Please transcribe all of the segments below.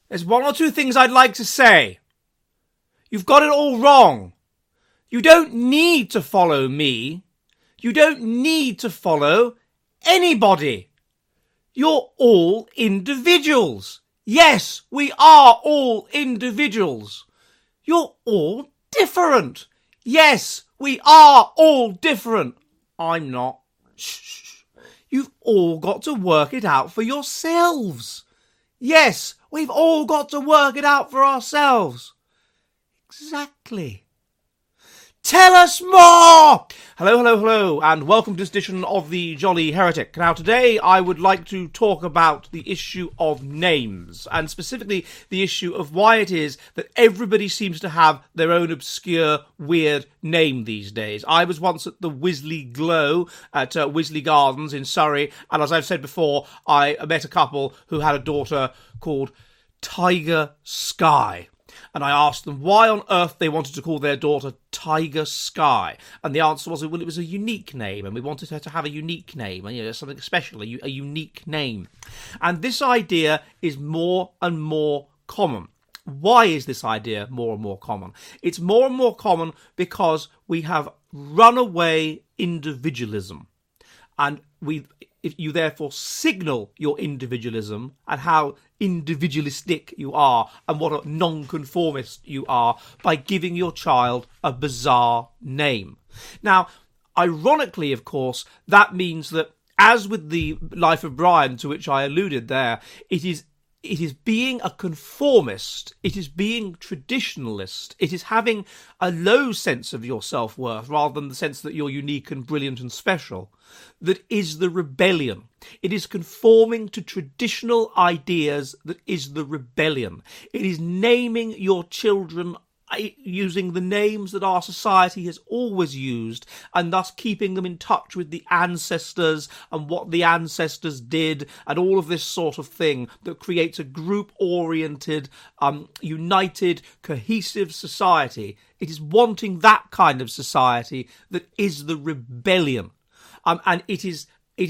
There's one or two things I'd like to say. You've got it all wrong. You don't need to follow me. You don't need to follow anybody. You're all individuals. Yes, we are all individuals. You're all different. Yes, we are all different. I'm not. Shh. You've all got to work it out for yourselves. Yes, we've all got to work it out for ourselves. Exactly. Tell us more! Hello, and welcome to this edition of the Jolly Heretic. Now, today I would like to talk about the issue of names, and specifically the issue of why it is that everybody seems to have their own obscure, weird name these days. I was once at the Wisley Glow at Wisley Gardens in Surrey, and as I've said before, I met a couple who had a daughter called Tiger Sky. And I asked them why on earth they wanted to call their daughter Tiger Sky. And the answer was, well, it was a unique name, and we wanted her to have a unique name, and something special, a unique name. And this idea is more and more common. Why is this idea more and more common? It's more and more common because we have runaway individualism. And if you therefore signal your individualism and how individualistic you are and what a nonconformist you are by giving your child a bizarre name. Now, ironically, of course, that means that, as with the Life of Brian, to which I alluded there, it is being a conformist, it is being traditionalist, it is having a low sense of your self-worth rather than the sense that you're unique and brilliant and special, that is the rebellion. It is conforming to traditional ideas that is the rebellion. It is naming your children using the names that our society has always used, and thus keeping them in touch with the ancestors and what the ancestors did and all of this sort of thing that creates a group-oriented, united, cohesive society. It is wanting that kind of society that is the rebellion. And it is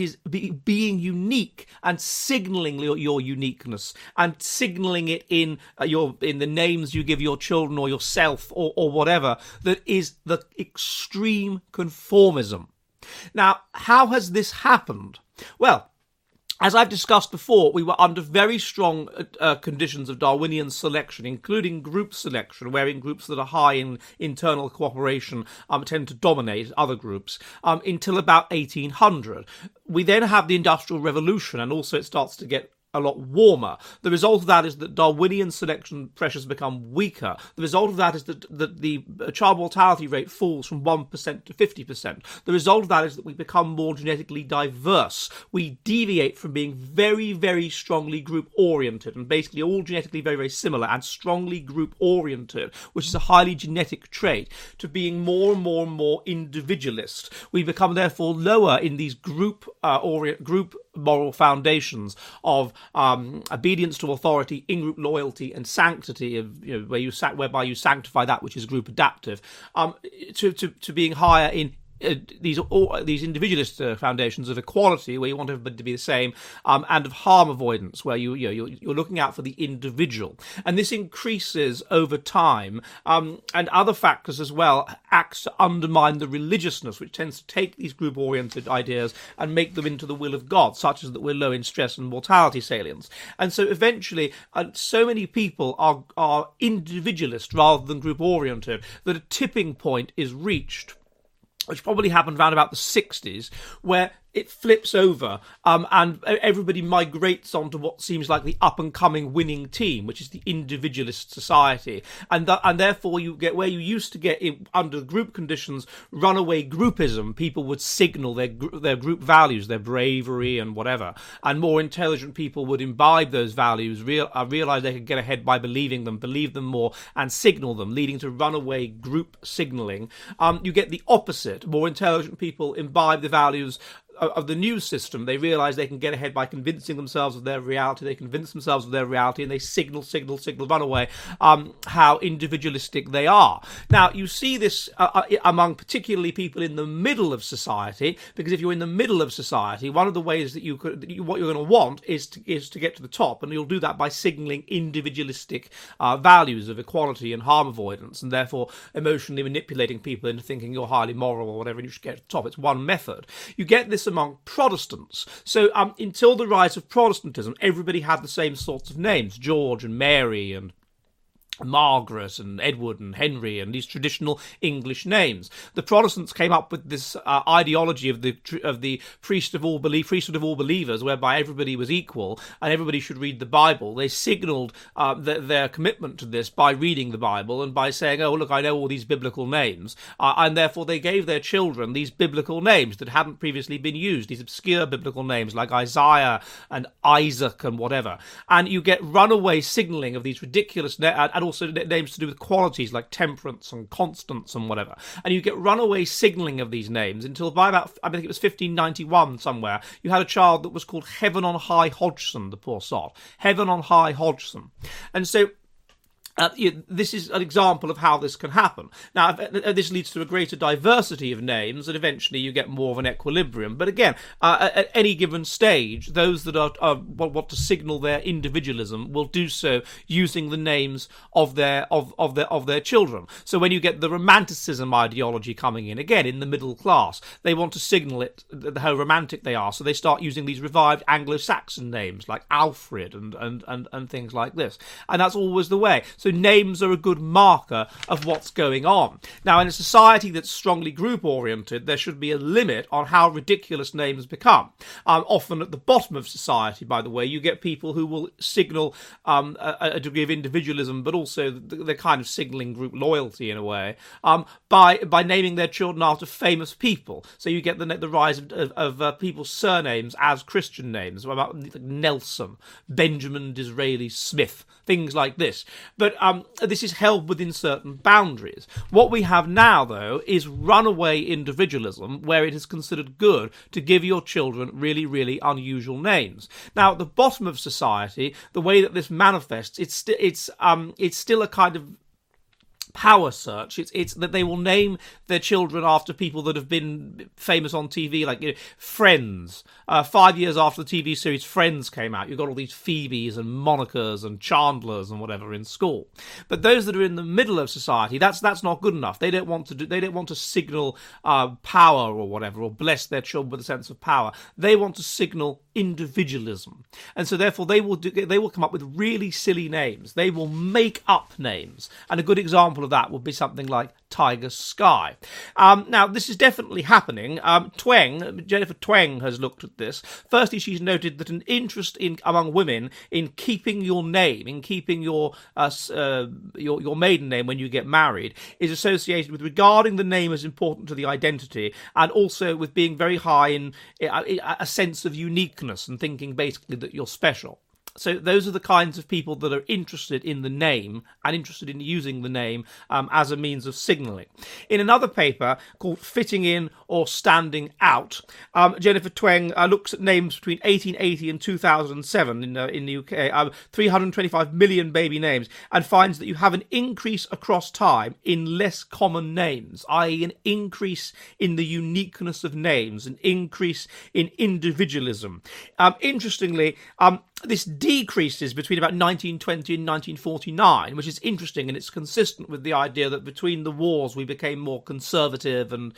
being unique and signalling your uniqueness and signalling it in the names you give your children or yourself or whatever, that is the extreme conformism. Now, how has this happened? Well, as I've discussed before, we were under very strong conditions of Darwinian selection, including group selection, wherein groups that are high in internal cooperation tend to dominate other groups, until about 1800. We then have the Industrial Revolution, and also it starts to get a lot warmer. The result of that is that Darwinian selection pressures become weaker. The result of that is that the child mortality rate falls from 1% to 50%. The result of that is that we become more genetically diverse. We deviate from being very, very strongly group-oriented, and basically all genetically very, very similar and strongly group-oriented, which is a highly genetic trait, to being more and more and more individualist. We become therefore lower in these group moral foundations of obedience to authority, in-group loyalty, and sanctity, of whereby you sanctify that which is group adaptive, to being higher in these individualist foundations of equality, where you want everybody to be the same, and of harm avoidance, where you're looking out for the individual, and this increases over time, and other factors as well acts to undermine the religiousness, which tends to take these group-oriented ideas and make them into the will of God, such as that we're low in stress and mortality salience, and so eventually, so many people are individualist rather than group-oriented that a tipping point is reached, which probably happened around about the 60s, where it flips over, and everybody migrates onto what seems like the up-and-coming winning team, which is the individualist society. And therefore you get where you used to get, under group conditions, runaway groupism. People would signal their group values, their bravery and whatever. And more intelligent people would imbibe those values, realize they could get ahead by believe them more, and signal them, leading to runaway group signaling. You get the opposite. More intelligent people imbibe the values of the news system. They realise they can get ahead by convincing themselves of their reality. They convince themselves of their reality, and they signal, run away, how individualistic they are. Now, you see this among particularly people in the middle of society, because if you're in the middle of society, one of the ways that what you're going to want is to get to the top, and you'll do that by signalling individualistic values of equality and harm avoidance, and therefore emotionally manipulating people into thinking you're highly moral or whatever, and you should get to the top. It's one method. You get this among Protestants. So until the rise of Protestantism, everybody had the same sorts of names: George and Mary and Margaret and Edward and Henry, and these traditional English names. The Protestants came up with this ideology of the priesthood of all believers, whereby everybody was equal and everybody should read the Bible. They signalled their commitment to this by reading the Bible and by saying, "Oh, look, I know all these biblical names," and therefore they gave their children these biblical names that hadn't previously been used, these obscure biblical names like Isaiah and Isaac and whatever. And you get runaway signalling of these ridiculous and also names to do with qualities like temperance and constance and whatever. And you get runaway signalling of these names until by about, I think it was 1591 somewhere, you had a child that was called Heaven on High Hodgson, the poor sod. Heaven on High Hodgson. And so this is an example of how this can happen. Now, this leads to a greater diversity of names, and eventually you get more of an equilibrium. But again, at any given stage, those that want to signal their individualism will do so using the names of their children. So when you get the romanticism ideology coming in, again in the middle class, they want to signal it how romantic they are. So they start using these revived Anglo-Saxon names like Alfred and things like this. And that's always the way. So names are a good marker of what's going on. Now, in a society that's strongly group-oriented, there should be a limit on how ridiculous names become. Often at the bottom of society, by the way, you get people who will signal a degree of individualism, but also they're kind of signalling group loyalty in a way, by naming their children after famous people. So you get the rise of people's surnames as Christian names, like Nelson, Benjamin Disraeli Smith, things like this. But this is held within certain boundaries. What we have now, though, is runaway individualism, where it is considered good to give your children really, really unusual names. Now, at the bottom of society, the way that this manifests, it's still a kind of power search. It's that they will name their children after people that have been famous on TV, like Friends. 5 years after the TV series Friends came out, you've got all these Phoebes and Monicas and Chandlers and whatever in school. But those that are in the middle of society, that's not good enough. They don't want to signal power or whatever, or bless their children with a sense of power. They want to signal individualism, and so therefore they will come up with really silly names. They will make up names, and a good example of that would be something like Tiger Sky. Now, this is definitely happening. Jennifer Tweng has looked at this. Firstly, she's noted that an interest among women in keeping your name, in keeping your maiden name when you get married, is associated with regarding the name as important to the identity, and also with being very high in a sense of uniqueness and thinking basically that you're special. So those are the kinds of people that are interested in the name and interested in using the name as a means of signalling. In another paper called Fitting In or Standing Out, Jennifer Tweng looks at names between 1880 and 2007 in the UK, 325 million baby names, and finds that you have an increase across time in less common names, i.e. an increase in the uniqueness of names, an increase in individualism. Interestingly, this decreases between about 1920 and 1949, which is interesting, and it's consistent with the idea that between the wars we became more conservative and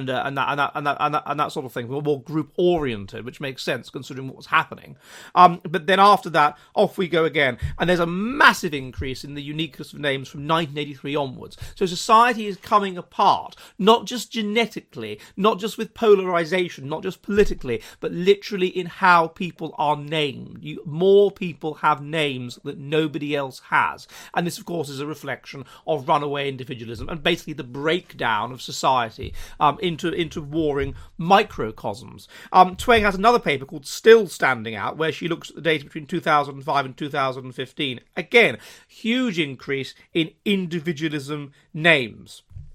that sort of thing. We were more group oriented, which makes sense considering what was happening. But then after that, off we go again, and there's a massive increase in the uniqueness of names from 1983 onwards. So society is coming apart, not just genetically, not just with polarization, not just politically, but literally in how people are named. More people have names that nobody else has. And this, of course, is a reflection of runaway individualism and basically the breakdown of society into warring microcosms. Tweng has another paper called Still Standing Out, where she looks at the data between 2005 and 2015. Again, huge increase in individualism names.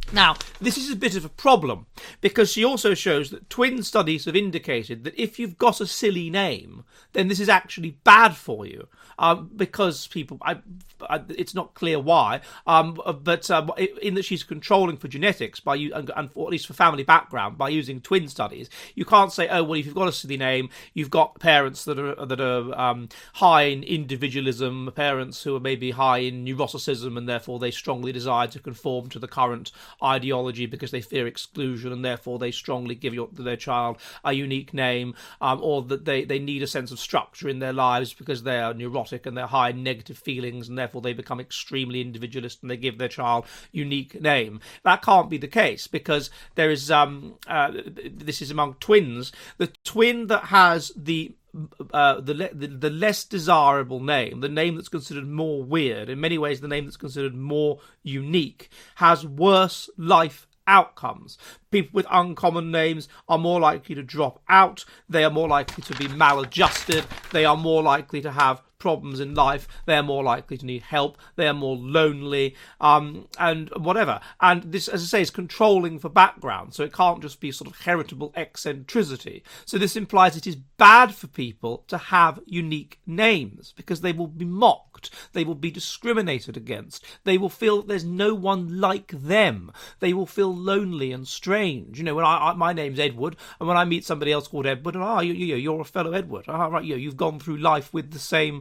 Now, this is a bit of a problem, because she also shows that twin studies have indicated that if you've got a silly name, then this is actually bad for you, because people, it's not clear why, but in that she's controlling for genetics by and at least for family background by using twin studies. You can't say, oh well, if you've got a silly name, you've got parents that are high in individualism, parents who are maybe high in neuroticism, and therefore they strongly desire to conform to the current ideology because they fear exclusion, and therefore they strongly give their child a unique name, or that they need a sense of structure in their lives because they are neurotic and they're high in negative feelings, and therefore they become extremely individualist and they give their child unique name. That can't be the case, because there is this is among twins. The twin that has the less desirable name, the name that's considered more weird, in many ways the name that's considered more unique, has worse life outcomes. People with uncommon names are more likely to drop out, they are more likely to be maladjusted, they are more likely to have problems in life, they are more likely to need help, they are more lonely, and whatever. And this, as I say, is controlling for background, so it can't just be sort of heritable eccentricity. So this implies it is bad for people to have unique names, because they will be mocked, they will be discriminated against, they will feel that there's no one like them, they will feel lonely and strange. You know, when my name's Edward, and when I meet somebody else called Edward, and you're a fellow Edward, right, you've gone through life with the same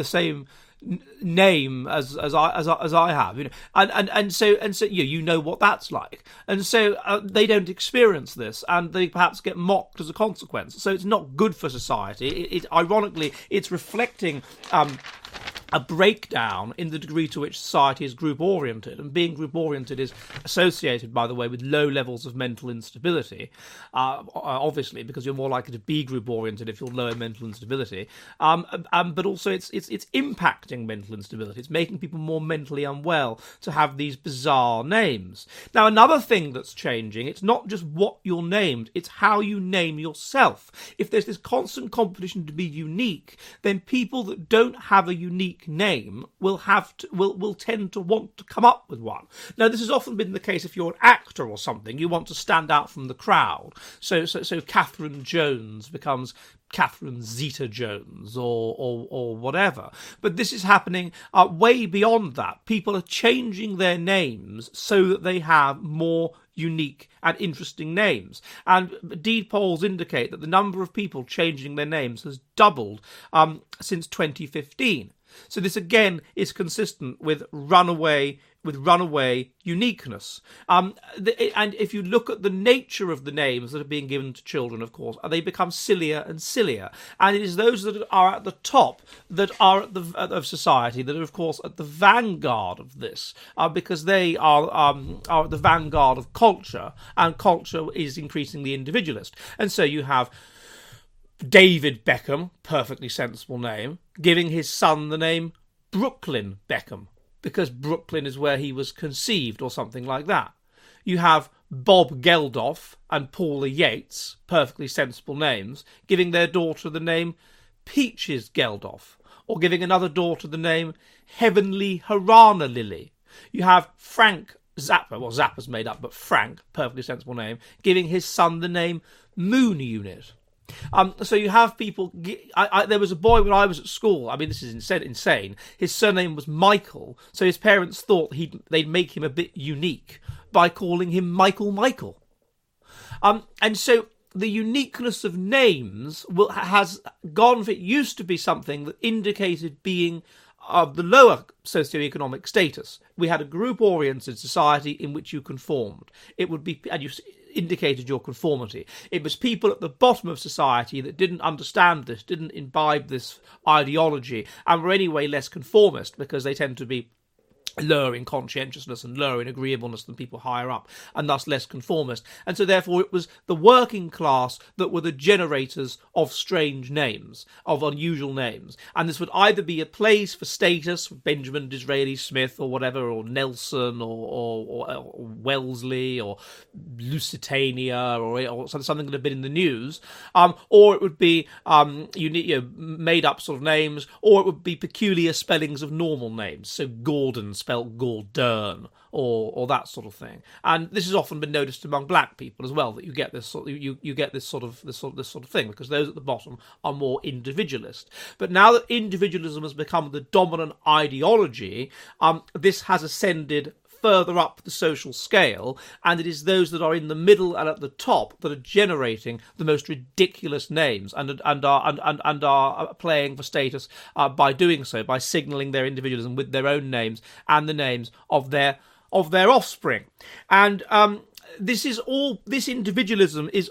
name as I have, you know, and so you know what that's like, and so they don't experience this, and they perhaps get mocked as a consequence. So it's not good for society. It ironically, it's reflecting a breakdown in the degree to which society is group-oriented, and being group-oriented is associated, by the way, with low levels of mental instability, obviously, because you're more likely to be group-oriented if you're low in mental instability, but also it's impacting mental instability. It's making people more mentally unwell to have these bizarre names. Now, another thing that's changing, it's not just what you're named, it's how you name yourself. If there's this constant competition to be unique, then people that don't have a unique name will tend to want to come up with one. Now, this has often been the case if you're an actor or something, you want to stand out from the crowd. So Catherine Jones becomes Catherine Zeta-Jones or whatever. But this is happening way beyond that. People are changing their names so that they have more unique and interesting names. And indeed, polls indicate that the number of people changing their names has doubled since 2015. So this again is consistent with runaway uniqueness. And if you look at the nature of the names that are being given to children, of course, they become sillier and sillier. And it is those that are at the top that are of society that are, of course, at the vanguard of this, because they are at the vanguard of culture, and culture is increasingly individualist. And so you have David Beckham, perfectly sensible name, giving his son the name Brooklyn Beckham, because Brooklyn is where he was conceived, or something like that. You have Bob Geldof and Paula Yates, perfectly sensible names, giving their daughter the name Peaches Geldof, or giving another daughter the name Heavenly Harana Lily. You have Frank Zappa, well, Zappa's made up, but Frank, perfectly sensible name, giving his son the name Moon Unit. So you have people. There was a boy when I was at school. I mean, this is insane. His surname was Michael, so his parents thought they'd make him a bit unique by calling him Michael. And so the uniqueness of names has gone. It used to be something that indicated being of the lower socioeconomic status. We had a group-oriented society in which you conformed. It would be, and you indicated your conformity. It was people at the bottom of society that didn't understand this, didn't imbibe this ideology, and were anyway less conformist, because they tend to be lower in conscientiousness and lower in agreeableness than people higher up, and thus less conformist. And so therefore it was the working class that were the generators of strange names, of unusual names. And this would either be a place for status, Benjamin Disraeli Smith or whatever, or Nelson or Wellesley or Lusitania or something that had been in the news, or it would be made up sort of names, or it would be peculiar spellings of normal names. So Gordon spelled Gordon or that sort of thing. And this has often been noticed among black people as well, that you get this sort of, you get this sort of thing, because those at the bottom are more individualist. But now that individualism has become the dominant ideology, this has ascended further up the social scale, and it is those that are in the middle and at the top that are generating the most ridiculous names and are playing for status by doing so, by signalling their individualism with their own names and the names of their offspring. And this individualism is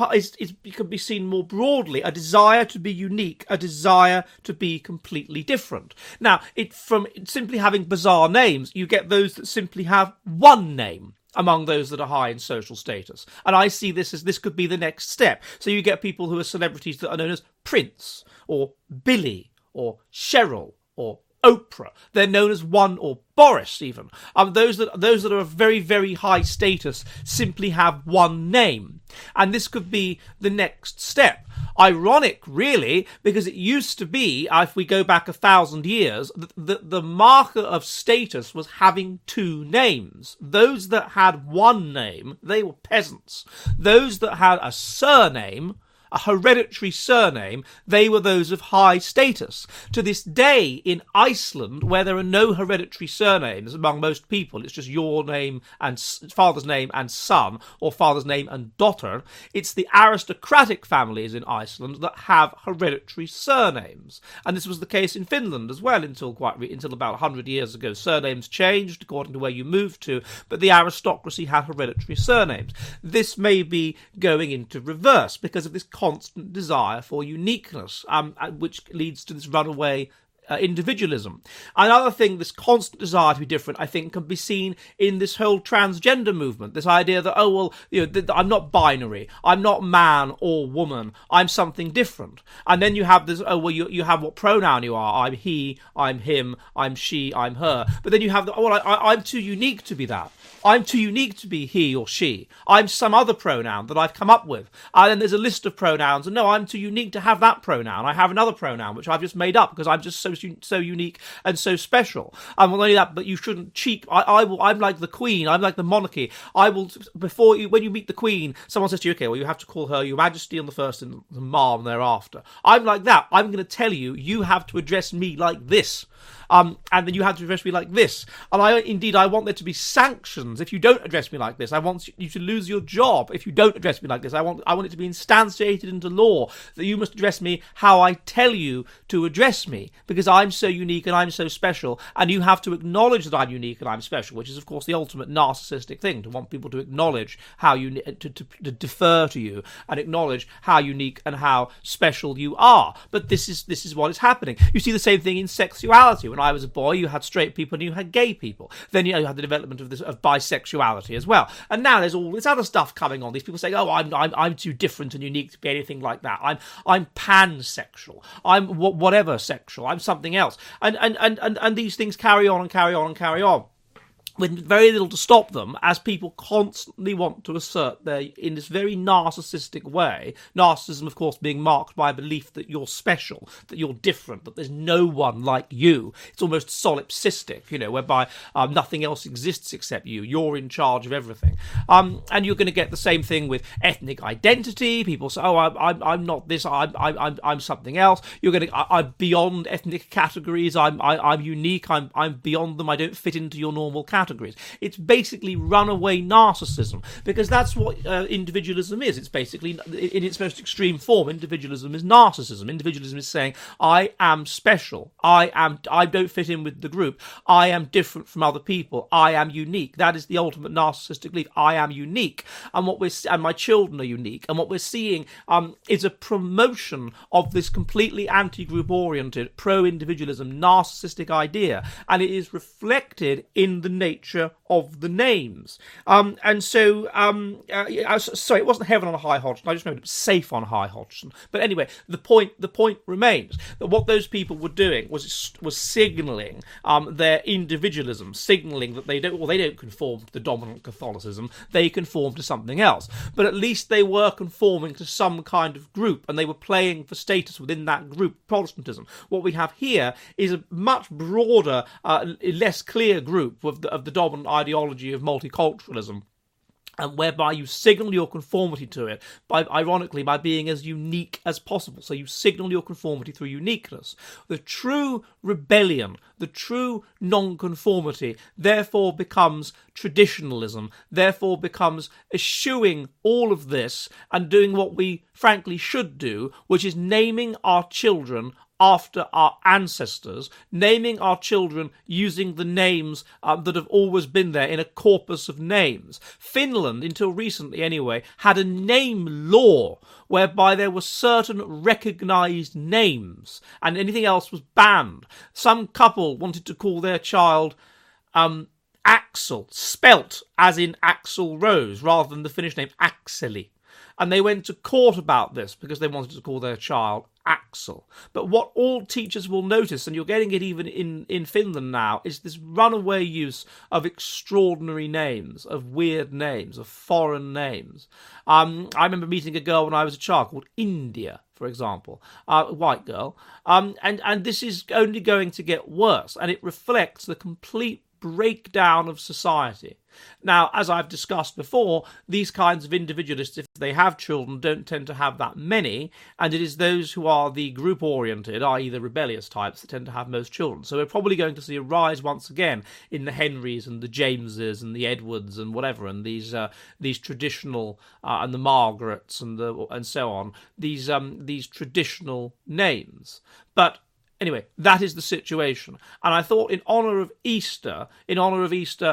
it can be seen more broadly, a desire to be unique, a desire to be completely different. Now, from simply having bizarre names, you get those that simply have one name among those that are high in social status. And I see this as this could be the next step. So you get people who are celebrities that are known as Prince, or Billy, or Cheryl, or Oprah. They're known as one, or Boris even. Those that are of very, very high status simply have one name. And this could be the next step. Ironic, really, because it used to be, if we go back 1,000 years, the marker of status was having two names. Those that had one name, they were peasants. Those that had a surname, a hereditary surname, they were those of high status. To this day, in Iceland, where there are no hereditary surnames among most people, it's just your name and father's name and son, or father's name and daughter, it's the aristocratic families in Iceland that have hereditary surnames. And this was the case in Finland as well until about 100 years ago. Surnames changed according to where you moved to, but the aristocracy had hereditary surnames. This may be going into reverse because of this constant desire for uniqueness, which leads to this runaway individualism. Another thing, this constant desire to be different, I think, can be seen in this whole transgender movement. This idea that, I'm not binary, I'm not man or woman, I'm something different. And then you have this, you have what pronoun you are. I'm he, I'm him, I'm she, I'm her. But then you have I'm too unique to be that. I'm too unique to be he or she. I'm some other pronoun that I've come up with. And then there's a list of pronouns, and no, I'm too unique to have that pronoun. I have another pronoun, which I've just made up because I'm just so unique and so special. And not only that, but you shouldn't cheat. I'm like the Queen. I'm like the monarchy. I will, when you meet the Queen, someone says to you, okay, well, you have to call her Your Majesty on the first and the Ma'am thereafter. I'm like that. I'm going to tell you, you have to address me like this. And then you have to address me like this. And I want there to be sanctions if you don't address me like this. I want you to lose your job if you don't address me like this. I want it to be instantiated into law that you must address me how I tell you to address me, because I'm so unique and I'm so special, and you have to acknowledge that I'm unique and I'm special, which is, of course, the ultimate narcissistic thing, to want people to acknowledge how you to defer to you and acknowledge how unique and how special you are. But this is what is happening. You see the same thing in sexuality. When I was a boy, you had straight people and you had gay people. Then you had the development of bisexuality as well. And now there's all this other stuff coming on. These people saying, "Oh, I'm too different and unique to be anything like that. I'm pansexual. I'm whatever sexual. I'm something else." And these things carry on and carry on and carry on, with very little to stop them, as people constantly want to assert in this very narcissistic way. Narcissism, of course, being marked by a belief that you're special, that you're different, that there's no one like you. It's almost solipsistic, whereby nothing else exists except you. You're in charge of everything. And you're going to get the same thing with ethnic identity. People say, "Oh, I'm not this. I'm something else." I'm beyond ethnic categories. I'm unique. I'm beyond them. I don't fit into your normal categories. It's basically runaway narcissism, because that's what individualism is. It's basically, in its most extreme form, individualism is narcissism. Individualism is saying, I am special. I don't fit in with the group. I am different from other people. I am unique. That is the ultimate narcissistic belief. I am unique, and my children are unique. And what we're seeing is a promotion of this completely anti-group oriented, pro-individualism, narcissistic idea, and it is reflected in the nature of the names. Sorry, it wasn't heaven on a high Hodgson. I just know it was safe on high Hodgson. But anyway, the point remains that what those people were doing was signalling their individualism, signalling that they don't conform to the dominant Catholicism. They conform to something else. But at least they were conforming to some kind of group, and they were playing for status within that group, Protestantism. What we have here is a much broader, less clear group of the dominant ideology of multiculturalism, and whereby you signal your conformity to it ironically by being as unique as possible. So you signal your conformity through uniqueness. The true rebellion, the true non-conformity, therefore becomes traditionalism, therefore becomes eschewing all of this and doing what we frankly should do, which is naming our children after our ancestors, naming our children using the names that have always been there in a corpus of names. Finland, until recently anyway, had a name law whereby there were certain recognised names and anything else was banned. Some couple wanted to call their child Axel, spelt as in Axl Rose, rather than the Finnish name Akseli. And they went to court about this because they wanted to call their child Axel. But what all teachers will notice, and you're getting it even in Finland now, is this runaway use of extraordinary names, of weird names, of foreign names. I remember meeting a girl when I was a child called India, for example, a white girl. And this is only going to get worse, and it reflects the complete breakdown of society. Now, as I've discussed before, these kinds of individualists, if they have children, don't tend to have that many, and it is those who are the group-oriented, i.e. the rebellious types, that tend to have most children. So we're probably going to see a rise once again in the Henrys and the Jameses and the Edwards and whatever, and these traditional and the Margarets and so on, these traditional names. But anyway, that is the situation. And I thought in honour of Easter, and in honour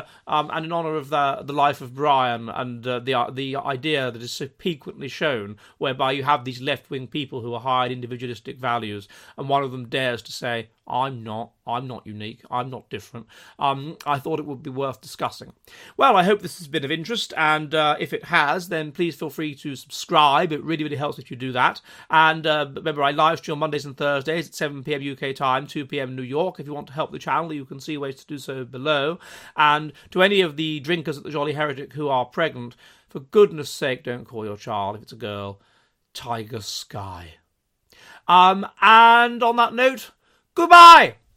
of the life of Brian and the idea that is so piquantly shown, whereby you have these left-wing people who are high in individualistic values, and one of them dares to say, I'm not unique, I'm not different. I thought it would be worth discussing. Well, I hope this has been of interest, and if it has, then please feel free to subscribe. It really, really helps if you do that. And remember, I live stream on Mondays and Thursdays at 7 p.m. UK time, 2 p.m. New York. If you want to help the channel, you can see ways to do so below. And to any of the drinkers at the Jolly Heretic who are pregnant, for goodness sake, don't call your child, if it's a girl, Tiger Sky. And on that note, goodbye!